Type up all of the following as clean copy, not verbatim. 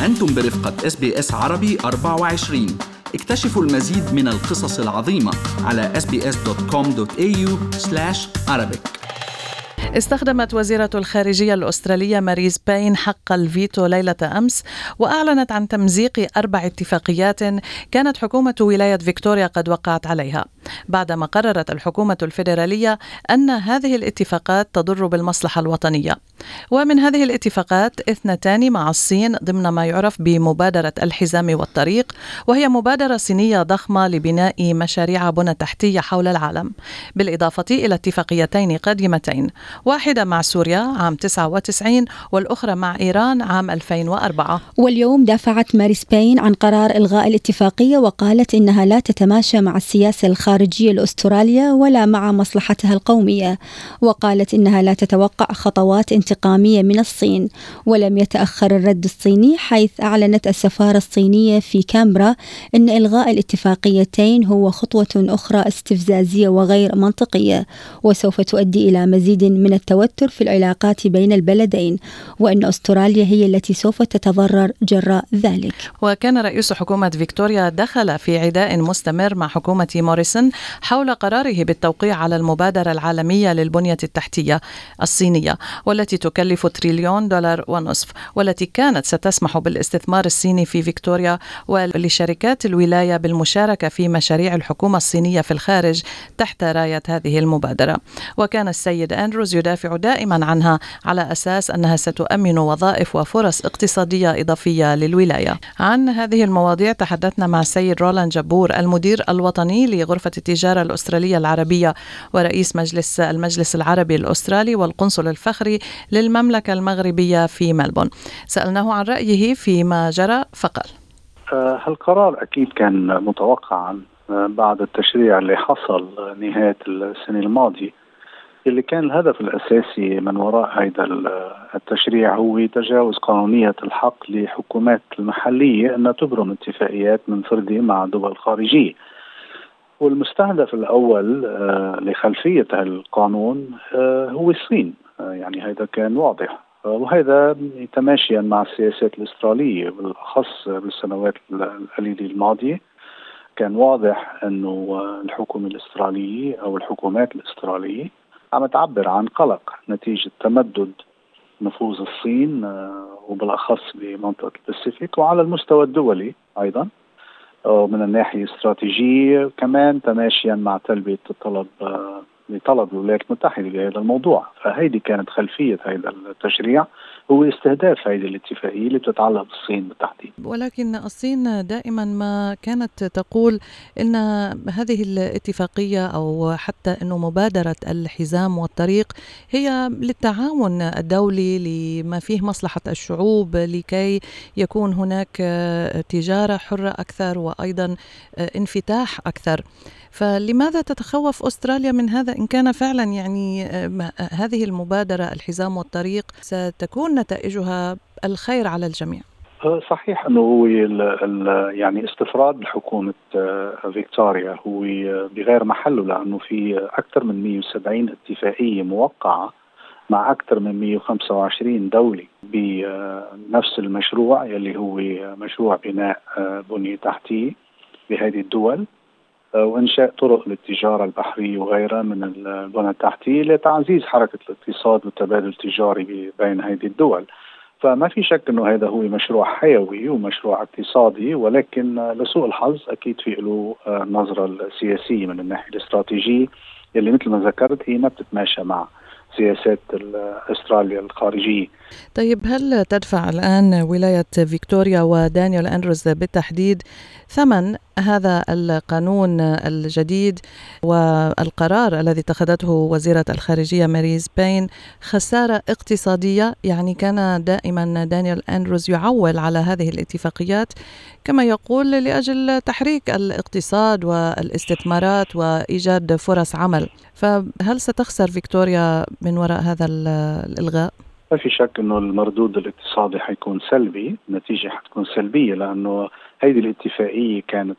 أنتم برفقة SBS عربي 24. اكتشفوا المزيد من القصص العظيمة على sbs.com.au/Arabic. استخدمت وزيرة الخارجية الأسترالية ماريز باين حق الفيتو ليلة أمس، وأعلنت عن تمزيق 4 اتفاقيات كانت حكومة ولاية فيكتوريا قد وقعت عليها، بعدما قررت الحكومة الفيدرالية أن هذه الاتفاقات تضر بالمصلحة الوطنية. ومن هذه الاتفاقات 2 مع الصين ضمن ما يعرف بمبادرة الحزام والطريق، وهي مبادرة صينية ضخمة لبناء مشاريع بنى تحتية حول العالم، بالإضافة إلى اتفاقيتين قديمتين، واحدة مع سوريا عام 99 والأخرى مع إيران عام 2004. واليوم دافعت ماريز باين عن قرار إلغاء الاتفاقية، وقالت إنها لا تتماشى مع السياسة الخارجية الأسترالية ولا مع مصلحتها القومية، وقالت إنها لا تتوقع خطوات انتقامية من الصين. ولم يتأخر الرد الصيني، حيث أعلنت السفارة الصينية في كامبرا إن إلغاء الاتفاقيتين هو خطوة أخرى استفزازية وغير منطقية، وسوف تؤدي إلى مزيد من التوتر في العلاقات بين البلدين، وأن أستراليا هي التي سوف تتضرر جراء ذلك. وكان رئيس حكومة فيكتوريا دخل في عداء مستمر مع حكومة موريسون حول قراره بالتوقيع على المبادرة العالمية للبنية التحتية الصينية، والتي تكلف $1.5 تريليون، والتي كانت ستسمح بالاستثمار الصيني في فيكتوريا ولشركات الولاية بالمشاركة في مشاريع الحكومة الصينية في الخارج تحت راية هذه المبادرة. وكان السيد أندروز يدافع دائما عنها على أساس أنها ستؤمن وظائف وفرص اقتصادية إضافية للولاية. عن هذه المواضيع تحدثنا مع السيد رولاند جبور، المدير الوطني لغرفة التجارة الأسترالية العربية ورئيس المجلس العربي الأسترالي والقنصل الفخري للمملكة المغربية في ملبون. سألناه عن رأيه فيما جرى فقال: هالقرار أكيد كان متوقعا بعد التشريع اللي حصل نهاية السنة الماضية، اللي كان الهدف الأساسي من وراء هذا التشريع هو تجاوز قانونية الحق لحكومات المحلية أن تبرم اتفاقيات منفردة مع دول خارجية. والمستهدف الأول لخلفية القانون هو الصين، يعني هذا كان واضح، وهذا تماشيا مع السياسات الأسترالية بالأخص بالسنوات القليلة الماضية. كان واضح أنه الحكومة الأسترالية أو الحكومات الأسترالية عم تعبر عن قلق نتيجة تمدد نفوذ الصين وبالأخص بمنطقة الباسيفيك، وعلى المستوى الدولي أيضا ومن الناحية الاستراتيجية كمان تماشيا مع تلبية لطلب الولايات المتحدة بهذا الموضوع. فهيدي كانت خلفية هذا التشريع، هو استهداف هذه الاتفاقية اللي بتتعلق بالصين بالتحديد. ولكن الصين دائما ما كانت تقول إن هذه الاتفاقية أو حتى إنه مبادرة الحزام والطريق هي للتعاون الدولي لما فيه مصلحة الشعوب، لكي يكون هناك تجارة حرة أكثر وأيضا انفتاح أكثر. فلماذا تتخوف أستراليا من هذا إن كان فعلا يعني هذه المبادرة الحزام والطريق ستكون نتائجها الخير على الجميع؟ صحيح أنه هو يعني استفراد حكومة فيكتوريا هو بغير محله، لأنه في أكثر من 170 اتفاقية موقعة مع أكثر من 125 دولة بنفس المشروع يلي هو مشروع بناء بنية تحتية بهذه الدول، وإنشاء طرق للتجارة البحرية وغيرها من البنى التحتية لتعزيز حركة الاقتصاد والتبادل التجاري بين هذه الدول. فما في شك أنه هذا هو مشروع حيوي ومشروع اقتصادي، ولكن لسوء الحظ أكيد في له نظرة السياسية من الناحية الاستراتيجية اللي مثل ما ذكرت هي ما بتتماشى مع سياسات أستراليا الخارجية. طيب، هل تدفع الآن ولاية فيكتوريا ودانيال أندروز بالتحديد ثمن هذا القانون الجديد والقرار الذي اتخذته وزيرة الخارجية ماريز باين خسارة اقتصادية؟ يعني كان دائما دانيال أندروز يعول على هذه الاتفاقيات كما يقول لأجل تحريك الاقتصاد والاستثمارات وإيجاد فرص عمل، فهل ستخسر فيكتوريا من وراء هذا الإلغاء؟ ما في شك انه المردود الاقتصادي حيكون سلبي، النتيجة حتكون سلبية، لانه هذه الاتفاقية كانت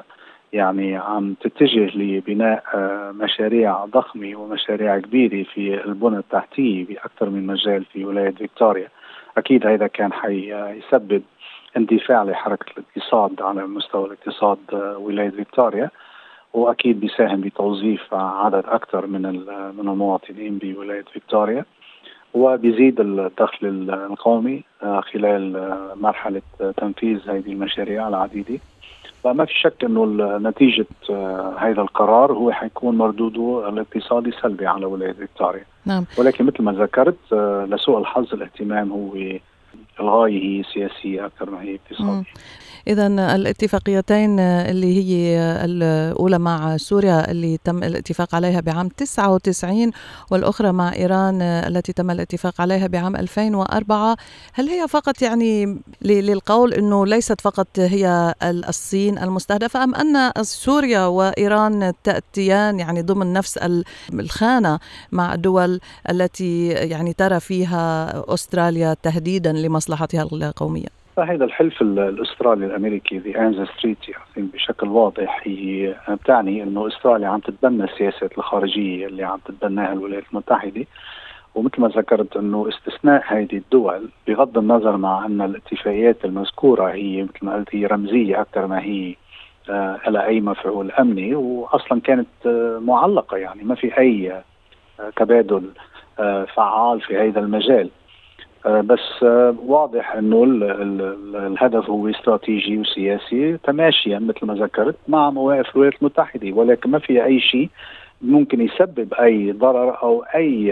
يعني عم تتجه لبناء مشاريع ضخمة ومشاريع كبيرة في البنى التحتية بأكثر من مجال في ولاية فيكتوريا. أكيد هذا كان حيسبب اندفاع لحركة الاقتصاد على مستوى الاقتصاد ولاية فيكتوريا، وأكيد بيساهم بتوظيف عدد أكثر من المواطنين بولاية فيكتوريا، وبيزيد الدخل القومي خلال مرحلة تنفيذ هذه المشاريع العديدة. فما في شك أنه نتيجة هذا القرار هو حيكون مردوده الاقتصادي سلبي على ولاية فيكتوريا. نعم. ولكن مثل ما ذكرت لسوء الحظ الاهتمام هو الغاية هي سياسية أكثر ما هي اقتصادية. إذن الاتفاقيتين اللي هي الأولى مع سوريا اللي تم الاتفاق عليها بعام 99 والأخرى مع إيران التي تم الاتفاق عليها بعام 2004، هل هي فقط يعني للقول أنه ليست فقط هي الصين المستهدفة، أم أن سوريا وإيران تأتيان يعني ضمن نفس الخانة مع الدول التي يعني ترى فيها أستراليا تهديدا لمصلحتها القومية؟ فهذا الحلف الأسترالي الأمريكي The ANZUS Treaty بشكل واضح هي بتعني أنه أستراليا عم تتبنى السياسات الخارجية اللي عم تتبناها الولايات المتحدة، ومثل ما ذكرت أنه استثناء هذه الدول بغض النظر مع أن الاتفاقيات المذكورة هي مثل ما قلت هي رمزية أكثر ما هي على أي مفعول أمني، وأصلا كانت معلقة، يعني ما في أي تبادل فعال في هذا المجال. بس واضح انه الهدف هو استراتيجي وسياسي تماشيا مثل ما ذكرت مع مواقف الولايات المتحدة، ولكن ما في اي شيء ممكن يسبب اي ضرر او اي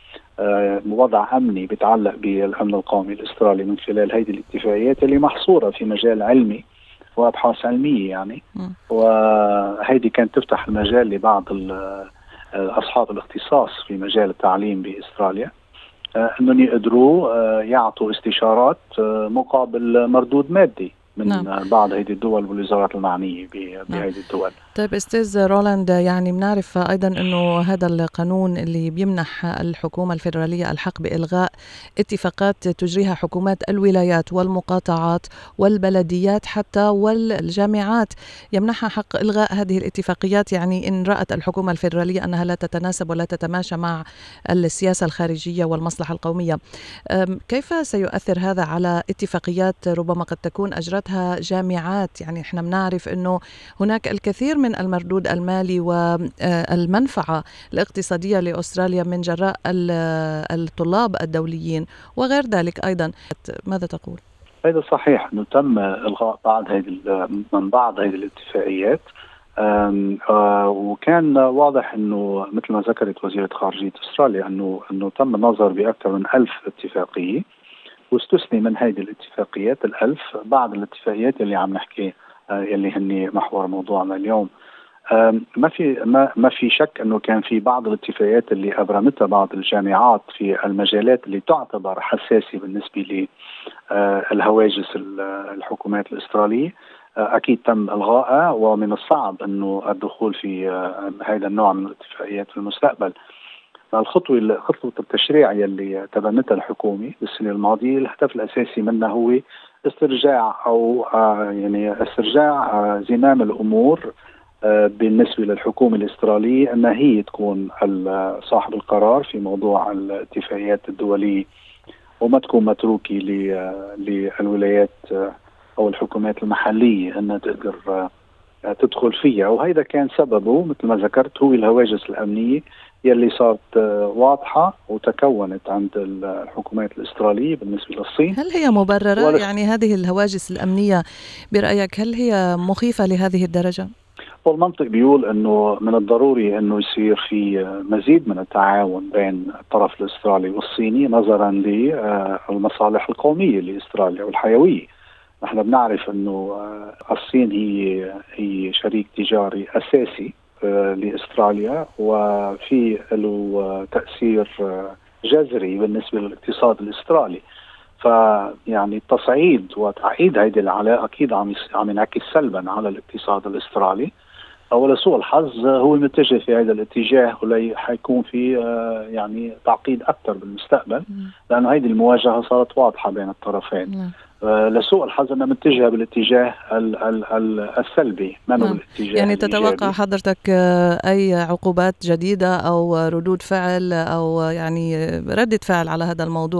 وضع امني بيتعلق بالامن القومي الاسترالي من خلال هذه الاتفاقيات اللي محصورة في مجال علمي وابحاث علمية يعني. وهذه كانت تفتح المجال لبعض اصحاب الاختصاص في مجال التعليم باستراليا انهم يقدروا يعطوا استشارات مقابل مردود مادي من بعض هذه الدول والوزارات المعنيه بهذه الدول. طيب استاذ رولاند، يعني بنعرف ايضا انه هذا القانون اللي بيمنح الحكومه الفيدراليه الحق بالغاء اتفاقات تجريها حكومات الولايات والمقاطعات والبلديات حتى والجامعات، يمنحها حق الغاء هذه الاتفاقيات يعني ان رأت الحكومه الفيدراليه انها لا تتناسب ولا تتماشى مع السياسه الخارجيه والمصلحه القوميه. كيف سيؤثر هذا على اتفاقيات ربما قد تكون اجرتها جامعات؟ يعني احنا بنعرف انه هناك الكثير من المردود المالي والمنفعة الاقتصادية لأستراليا من جراء الطلاب الدوليين وغير ذلك أيضا. ماذا تقول؟ هذا صحيح أنه تم إلغاء بعض هذه الاتفاقيات، وكان واضح أنه مثل ما ذكرت وزيرة خارجية أستراليا أنه تم النظر بأكثر من 1000 اتفاقية، واستثني من هذه الاتفاقيات 1000 بعض الاتفاقيات اللي عم نحكي اللي هني محور موضوعنا اليوم. ما في شك انه كان في بعض الاتفاقيات اللي ابرمتها بعض الجامعات في المجالات اللي تعتبر حساسه بالنسبه للهواجس الحكومات الاستراليه، اكيد تم الغائها، ومن الصعب انه الدخول في هذا النوع من الاتفاقيات في المستقبل. خطوة التشريع يلي تبنتها الحكومة بالسنة الماضية الهدف الأساسي منها هو استرجاع زمام الأمور بالنسبة للحكومة الإسترالية، أنها هي تكون صاحب القرار في موضوع الاتفاقيات الدولية، وما تكون متروكة للولايات أو الحكومات المحلية أنها تقدر تدخل فيها. وهذا كان سببه مثل ما ذكرت هو الهواجس الأمنية يلي صارت واضحة وتكونت عند الحكومات الإسترالية بالنسبة للصين. هل هي مبررة؟ يعني هذه الهواجس الأمنية برأيك هل هي مخيفة لهذه الدرجة؟ والمنطق بيقول أنه من الضروري أنه يصير في مزيد من التعاون بين الطرف الإسترالي والصيني نظرا للمصالح القومية لإستراليا والحيوية. نحن بنعرف أنه الصين هي شريك تجاري أساسي لإستراليا، وفي له تأثير جذري بالنسبة للاقتصاد الإسترالي. فيعني التصعيد وتعقيد هذه العلاقة أكيد عم ينعكس سلبا على الاقتصاد الإسترالي، ولسوء الحظ هو متجه في هذا الاتجاه، حيكون في يعني تعقيد أكثر بالمستقبل، لأنه هذه المواجهة صارت واضحة بين الطرفين. لسوء الحظ أنها متجهة بالاتجاه السلبي ما هو الاتجاه يعني تتوقع حضرتك أي عقوبات جديدة أو ردود فعل أو يعني ردة فعل على هذا الموضوع؟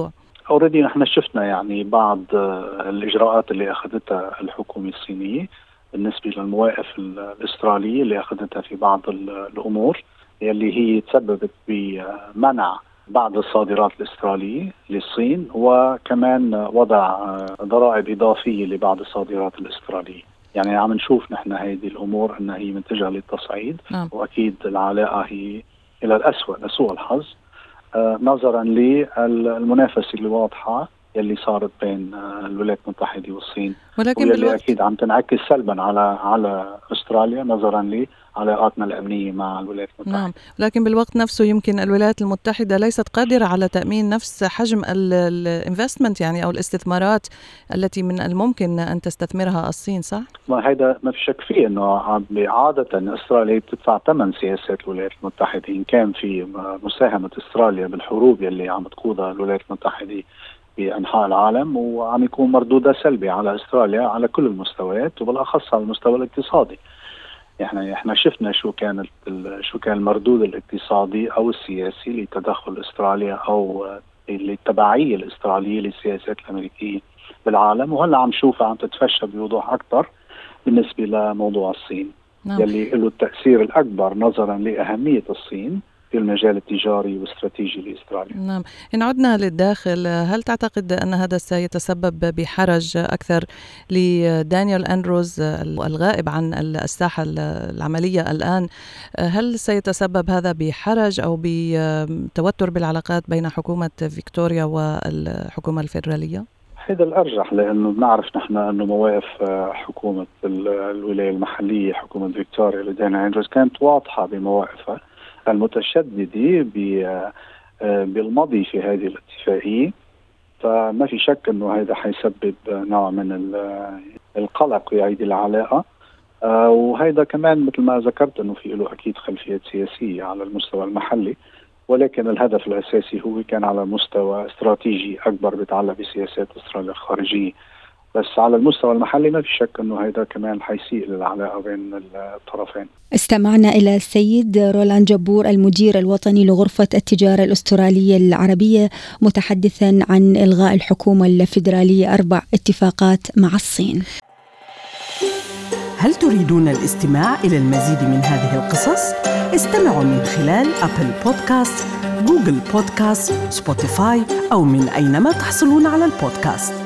اوريدي نحن شفنا يعني بعض الاجراءات اللي اخذتها الحكومه الصينيه بالنسبه للمواقف الاستراليه اللي اخذتها في بعض الامور يلي هي تسببت بمنع بعض الصادرات الاستراليه للصين، وكمان وضع ضرائب اضافيه لبعض الصادرات الاستراليه. يعني عم نشوف نحن هذه الامور انها هي متجهه للتصعيد، واكيد العلاقه هي الى الاسوء لسوء الحظ نظرا للمنافسه الواضحه يلي صارت بين الولايات المتحده والصين، واللي اكيد عم تنعكس سلبا على استراليا نظرا لعلاقاتنا الامنيه مع الولايات المتحده. نعم، لكن بالوقت نفسه يمكن الولايات المتحده ليست قادره على تامين نفس حجم الانفستمنت يعني او الاستثمارات التي من الممكن ان تستثمرها الصين، صح؟ ما هيدا ما في شك فيه انه عاده استراليا بتدفع ثمن سياسات الولايات المتحده، ان كان في مساهمه استراليا بالحروب يلي عم تقودها الولايات المتحده بأنحاء العالم، وعم يكون مردودها سلبي على استراليا على كل المستويات وبالأخص على المستوى الاقتصادي. يعني احنا شفنا شو كان المردود الاقتصادي او السياسي لتدخل استراليا او للتبعية الاسترالية للسياسات الامريكية بالعالم، وهلا عم نشوفها عم تتفشى بوضوح اكثر بالنسبة لموضوع الصين. نعم. يلي له التأثير الاكبر نظرا لأهمية الصين في المجال التجاري والاستراتيجي لاستراليا. نعم، إن عدنا للداخل، هل تعتقد أن هذا سيتسبب بحرج أكثر لدانيال أندروز الغائب عن الساحة العملية الآن؟ هل سيتسبب هذا بحرج أو بتوتر بالعلاقات بين حكومة فيكتوريا والحكومة الفيدرالية؟ هذا الأرجح، لأنه بنعرف نحن أنه مواقف حكومة الولاية المحلية حكومة فيكتوريا لدانيال أندروز كانت واضحة بمواقفها المتشددة بالمضي في هذه الاتفاقية، فما في شك أنه هذا حيسبب نوع من القلق في هذه العلاقة. وهذا كمان مثل ما ذكرت أنه في له أكيد خلفيات سياسية على المستوى المحلي، ولكن الهدف الأساسي هو كان على مستوى استراتيجي أكبر بيتعلق بسياسات استراليا الخارجية. بس على المستوى المحلي ما في شك أنه هذا كمان حيسيء للعلاقة بين الطرفين. استمعنا إلى السيد رولاند جبور المدير الوطني لغرفة التجارة الأسترالية العربية متحدثا عن إلغاء الحكومة الفيدرالية 4 اتفاقات مع الصين. هل تريدون الاستماع إلى المزيد من هذه القصص؟ استمعوا من خلال أبل بودكاست، جوجل بودكاست، سبوتيفاي أو من أينما تحصلون على البودكاست.